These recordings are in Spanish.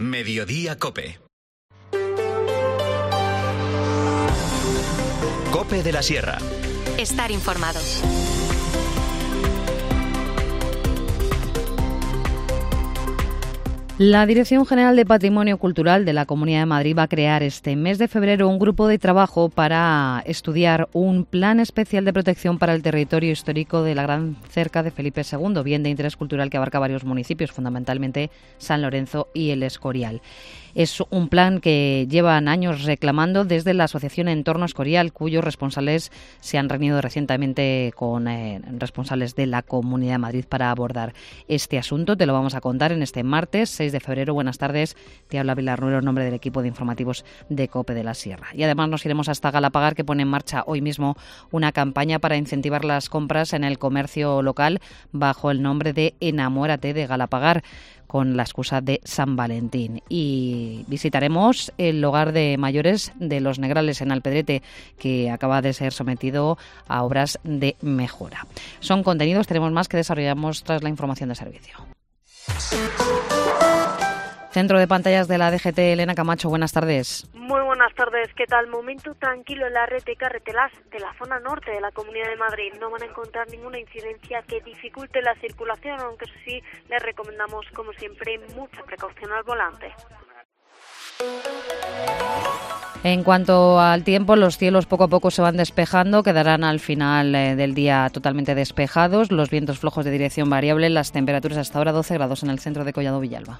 Mediodía COPE. COPE de la Sierra. Estar informado. La Dirección General de Patrimonio Cultural de la Comunidad de Madrid va a crear este mes de febrero un grupo de trabajo para estudiar un plan especial de protección para el territorio histórico de la Gran Cerca de Felipe II, bien de interés cultural que abarca varios municipios, fundamentalmente San Lorenzo y El Escorial. Es un plan que llevan años reclamando desde la Asociación Entorno Escorial, cuyos responsables se han reunido recientemente con responsables de la Comunidad de Madrid para abordar este asunto. Te lo vamos a contar en este martes 6 de febrero. Buenas tardes, te habla Pilar Ruero en nombre del equipo de informativos de COPE de la Sierra. Y además nos iremos hasta Galapagar, que pone en marcha hoy mismo una campaña para incentivar las compras en el comercio local bajo el nombre de Enamórate de Galapagar, con la excusa de San Valentín. Y visitaremos el hogar de mayores de Los Negrales en Alpedrete, que acaba de ser sometido a obras de mejora. Son contenidos, tenemos más que desarrollamos tras la información de servicio. Centro de pantallas de la DGT, Elena Camacho, buenas tardes. Muy buenas tardes, ¿qué tal? Momento tranquilo en la red de carreteras de la zona norte de la Comunidad de Madrid. No van a encontrar ninguna incidencia que dificulte la circulación, aunque eso sí, les recomendamos, como siempre, mucha precaución al volante. En cuanto al tiempo, los cielos poco a poco se van despejando, quedarán al final del día totalmente despejados, los vientos flojos de dirección variable, las temperaturas hasta ahora 12 grados en el centro de Collado Villalba.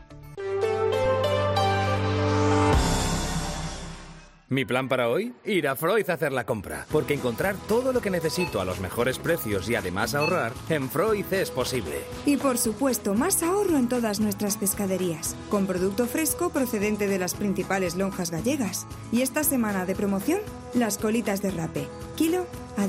Mi plan para hoy, ir a Freud a hacer la compra, porque encontrar todo lo que necesito a los mejores precios y además ahorrar, en Freud es posible. Y por supuesto, más ahorro en todas nuestras pescaderías, con producto fresco procedente de las principales lonjas gallegas. Y esta semana de promoción, las colitas de rape, kilo a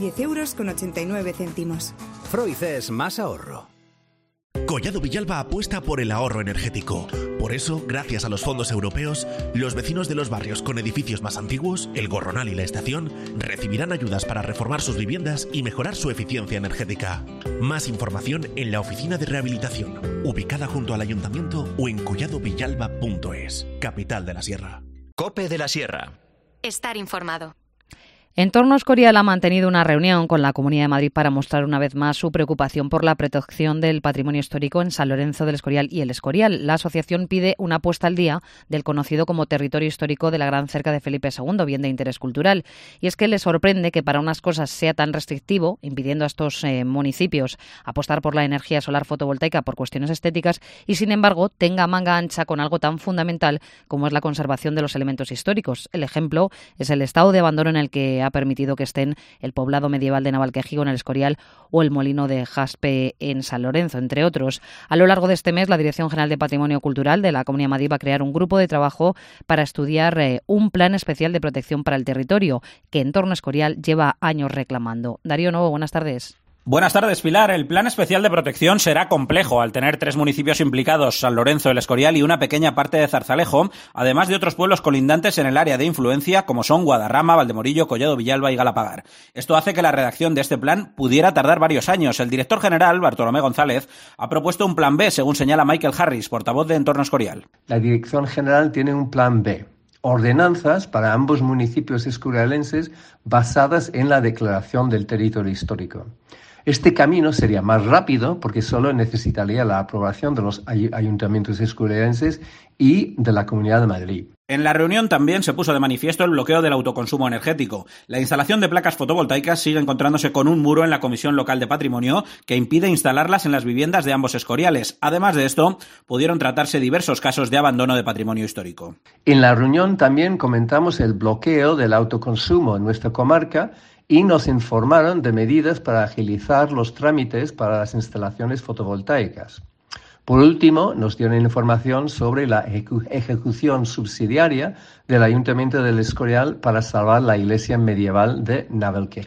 10,89 €. Freud es más ahorro. Collado Villalba apuesta por el ahorro energético. Por eso, gracias a los fondos europeos, los vecinos de los barrios con edificios más antiguos, el Gorronal y la Estación, recibirán ayudas para reformar sus viviendas y mejorar su eficiencia energética. Más información en la Oficina de Rehabilitación, ubicada junto al Ayuntamiento o en colladovillalba.es, capital de la Sierra. COPE de la Sierra. Estar informado. Entorno Escorial ha mantenido una reunión con la Comunidad de Madrid para mostrar una vez más su preocupación por la protección del patrimonio histórico en San Lorenzo del Escorial y El Escorial. La asociación pide una puesta al día del conocido como territorio histórico de la Gran Cerca de Felipe II, bien de interés cultural. Y es que le sorprende que para unas cosas sea tan restrictivo, impidiendo a estos municipios apostar por la energía solar fotovoltaica por cuestiones estéticas, y sin embargo tenga manga ancha con algo tan fundamental como es la conservación de los elementos históricos. El ejemplo es el estado de abandono en el que ha permitido que estén el poblado medieval de Navalquejigo en El Escorial o el molino de Jaspe en San Lorenzo, entre otros. A lo largo de este mes, la Dirección General de Patrimonio Cultural de la Comunidad de Madrid va a crear un grupo de trabajo para estudiar un plan especial de protección para el territorio que Entorno Escorial lleva años reclamando. Darío Novo, buenas tardes. Buenas tardes, Pilar. El plan especial de protección será complejo al tener 3 municipios implicados, San Lorenzo, El Escorial y una pequeña parte de Zarzalejo, además de otros pueblos colindantes en el área de influencia como son Guadarrama, Valdemorillo, Collado Villalba y Galapagar. Esto hace que la redacción de este plan pudiera tardar varios años. El director general, Bartolomé González, ha propuesto un plan B, según señala Michael Harris, portavoz de Entorno Escorial. La Dirección General tiene un plan B. Ordenanzas para ambos municipios escorialenses basadas en la declaración del territorio histórico. Este camino sería más rápido porque solo necesitaría la aprobación de los ayuntamientos escorialenses y de la Comunidad de Madrid. En la reunión también se puso de manifiesto el bloqueo del autoconsumo energético. La instalación de placas fotovoltaicas sigue encontrándose con un muro en la Comisión Local de Patrimonio que impide instalarlas en las viviendas de ambos escoriales. Además de esto, pudieron tratarse diversos casos de abandono de patrimonio histórico. En la reunión también comentamos el bloqueo del autoconsumo en nuestra comarca y nos informaron de medidas para agilizar los trámites para las instalaciones fotovoltaicas. Por último, nos dieron información sobre la ejecución subsidiaria del Ayuntamiento del Escorial para salvar la iglesia medieval de Navalquejigo.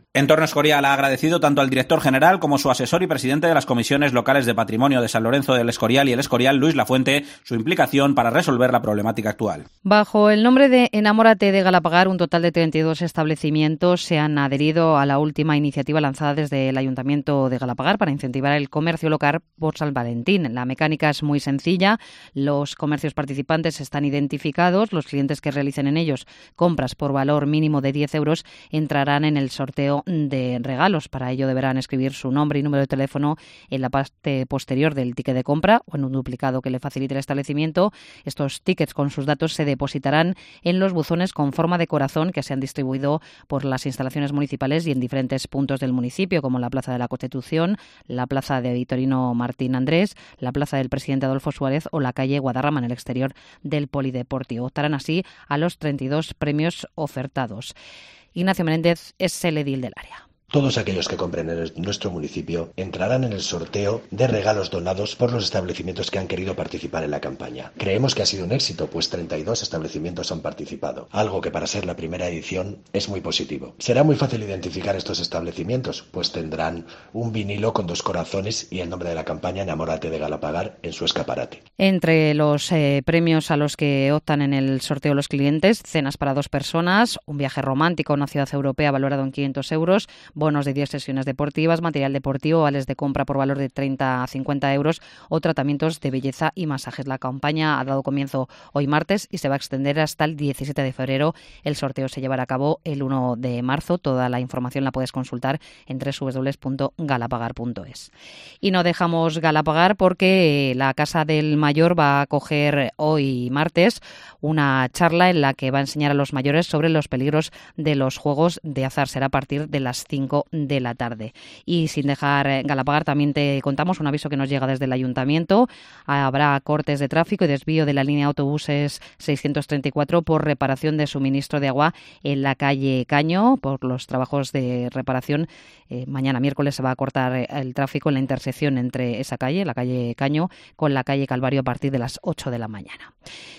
Entorno Escorial ha agradecido tanto al director general como su asesor y presidente de las comisiones locales de patrimonio de San Lorenzo del Escorial y el Escorial, Luis Lafuente, su implicación para resolver la problemática actual. Bajo el nombre de Enamórate de Galapagar, un total de 32 establecimientos se han adherido a la última iniciativa lanzada desde el Ayuntamiento de Galapagar para incentivar el comercio local por San Valentín. La mecánica es muy sencilla, los comercios participantes están identificados, los clientes que realicen en ellos compras por valor mínimo de 10 euros entrarán en el sorteo de regalos. Para ello deberán escribir su nombre y número de teléfono en la parte posterior del ticket de compra o en un duplicado que le facilite el establecimiento. Estos tickets con sus datos se depositarán en los buzones con forma de corazón que se han distribuido por las instalaciones municipales y en diferentes puntos del municipio, como la Plaza de la Constitución, la Plaza de Vitorino Martín Andrés, la Plaza del Presidente Adolfo Suárez o la calle Guadarrama en el exterior del Polideportivo. Optarán así a los 32 premios ofertados. Ignacio Menéndez es el edil del área. Todos aquellos que compren en nuestro municipio entrarán en el sorteo de regalos donados por los establecimientos que han querido participar en la campaña. Creemos que ha sido un éxito, pues 32 establecimientos han participado, algo que para ser la primera edición es muy positivo. Será muy fácil identificar estos establecimientos, pues tendrán un vinilo con 2 corazones y el nombre de la campaña Enamórate de Galapagar en su escaparate. Entre los premios a los que optan en el sorteo los clientes, cenas para 2 personas, un viaje romántico a una ciudad europea valorado en 500 euros, bonos de 10 sesiones deportivas, material deportivo, vales de compra por valor de 30 a 50 euros o tratamientos de belleza y masajes. La campaña ha dado comienzo hoy martes y se va a extender hasta el 17 de febrero. El sorteo se llevará a cabo el 1 de marzo. Toda la información la puedes consultar en www.galapagar.es. Y no dejamos Galapagar porque la Casa del Mayor va a acoger hoy martes una charla en la que va a enseñar a los mayores sobre los peligros de los juegos de azar. Será a partir de las 5 de la tarde. Y sin dejar Galapagar, también te contamos un aviso que nos llega desde el Ayuntamiento. Habrá cortes de tráfico y desvío de la línea autobuses 634 por reparación de suministro de agua en la calle Caño. Por los trabajos de reparación, mañana miércoles se va a cortar el tráfico en la intersección entre esa calle, la calle Caño, con la calle Calvario a partir de las 8 de la mañana.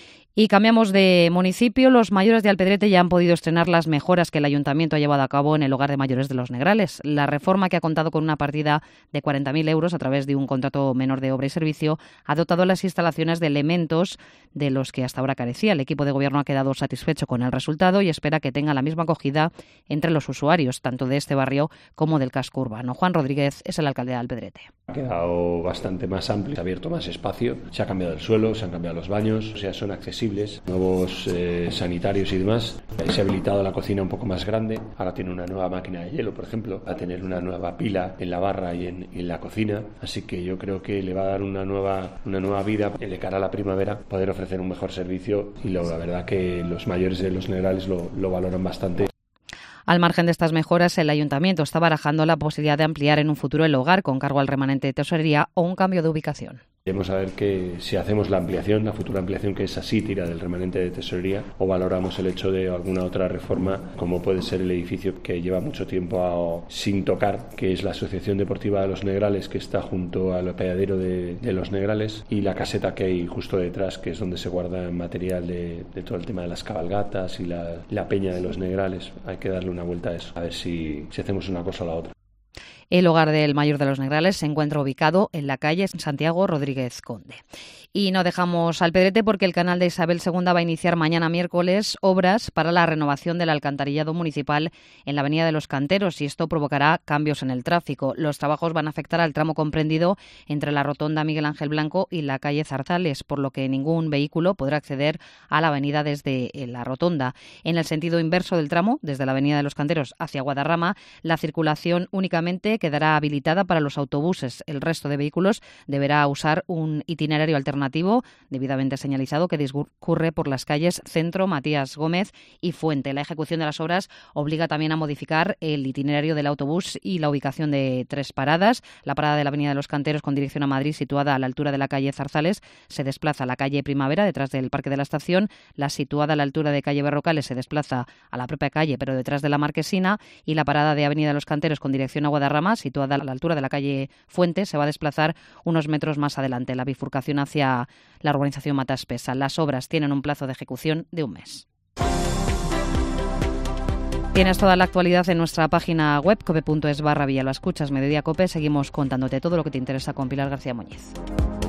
Y cambiamos de municipio. Los mayores de Alpedrete ya han podido estrenar las mejoras que el Ayuntamiento ha llevado a cabo en el hogar de mayores de Los Negrales. La reforma, que ha contado con una partida de 40.000 euros a través de un contrato menor de obra y servicio, ha dotado las instalaciones de elementos de los que hasta ahora carecía. El equipo de gobierno ha quedado satisfecho con el resultado y espera que tenga la misma acogida entre los usuarios, tanto de este barrio como del casco urbano. Juan Rodríguez es el alcalde de Alpedrete. Ha quedado bastante más amplio, se ha abierto más espacio, se ha cambiado el suelo, se han cambiado los baños, o sea, son accesibles, nuevos sanitarios y demás. Se ha habilitado la cocina un poco más grande, ahora tiene una nueva máquina de hielo, por ejemplo, va a tener una nueva pila en la barra y en la cocina, así que yo creo que le va a dar una nueva vida de cara a la primavera, poder ofrecer un mejor servicio, y la verdad que los mayores de Los Negrales lo valoran bastante. Al margen de estas mejoras, el Ayuntamiento está barajando la posibilidad de ampliar en un futuro el hogar con cargo al remanente de tesorería o un cambio de ubicación. Vamos a ver que si hacemos la futura ampliación, que es así, tira del remanente de tesorería, o valoramos el hecho de alguna otra reforma, como puede ser el edificio que lleva mucho tiempo sin tocar, que es la Asociación Deportiva de Los Negrales, que está junto al apeadero de Los Negrales, y la caseta que hay justo detrás, que es donde se guarda material de todo el tema de las cabalgatas y la peña de Los Negrales. Hay que darle una vuelta a eso, a ver si hacemos una cosa o la otra. El hogar del mayor de Los Negrales se encuentra ubicado en la calle Santiago Rodríguez Conde. Y no dejamos Alpedrete porque el canal de Isabel II va a iniciar mañana miércoles obras para la renovación del alcantarillado municipal en la Avenida de los Canteros, y esto provocará cambios en el tráfico. Los trabajos van a afectar al tramo comprendido entre la rotonda Miguel Ángel Blanco y la calle Zarzales, por lo que ningún vehículo podrá acceder a la avenida desde la rotonda. En el sentido inverso del tramo, desde la Avenida de los Canteros hacia Guadarrama, la circulación únicamente quedará habilitada para los autobuses. El resto de vehículos deberá usar un itinerario alternativo debidamente señalizado que discurre por las calles Centro, Matías Gómez y Fuente. La ejecución de las obras obliga también a modificar el itinerario del autobús y la ubicación de 3 paradas. La parada de la Avenida de los Canteros con dirección a Madrid, situada a la altura de la calle Zarzales, se desplaza a la calle Primavera, detrás del Parque de la Estación. La situada a la altura de calle Berrocales se desplaza a la propia calle, pero detrás de la Marquesina. Y la parada de Avenida de los Canteros con dirección a Guadarrama, situada a la altura de la calle Fuente, se va a desplazar unos metros más adelante, la bifurcación hacia la urbanización Mataspesa. Las obras tienen un plazo de ejecución de un mes. Tienes toda la actualidad en nuestra página web cope.es/Villalba Escuchas, Mediodía Cope. Seguimos contándote todo lo que te interesa con Pilar García Muñiz.